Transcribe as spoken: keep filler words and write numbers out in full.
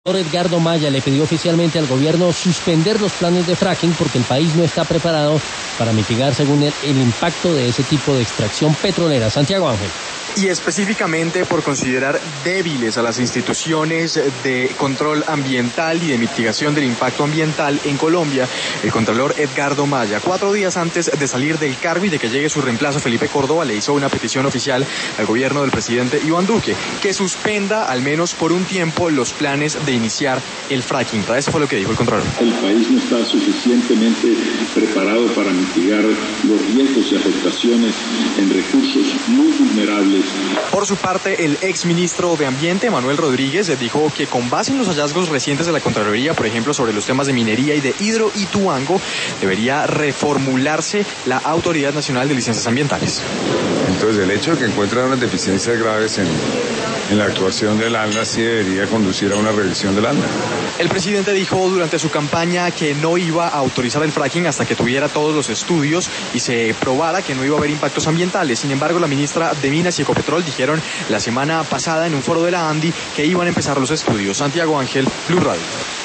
Edgardo Maya le pidió oficialmente al gobierno suspender los planes de fracking porque el país no está preparado para mitigar, según él, el impacto de ese tipo de extracción petrolera. Santiago Ángel. Y específicamente por considerar débiles a las instituciones de control ambiental y de mitigación del impacto ambiental en Colombia, el contralor Edgardo Maya, cuatro días antes de salir del cargo y de que llegue su reemplazo Felipe Córdoba, le hizo una petición oficial al gobierno del presidente Iván Duque, que suspenda al menos por un tiempo los planes de iniciar el fracking. Eso fue lo que dijo el contralor. El país no está suficientemente preparado para mitigar los riesgos y afectaciones en recursos muy vulnerables. Por su parte, el exministro de Ambiente, Manuel Rodríguez, dijo que con base en los hallazgos recientes de la Contraloría, por ejemplo, sobre los temas de minería y de Hidroituango, debería reformularse la Autoridad Nacional de Licencias Ambientales. Entonces, el hecho de que encuentran unas deficiencias graves en, en la actuación del ANLA sí debería conducir a una revisión del ANLA. El presidente dijo durante su campaña que no iba a autorizar el fracking hasta que tuviera todos los estudios y se probara que no iba a haber impactos ambientales. Sin embargo, la ministra de Minas y Ecopetrol dijeron la semana pasada en un foro de la ANDI que iban a empezar los estudios. Santiago Ángel, Blue Radio.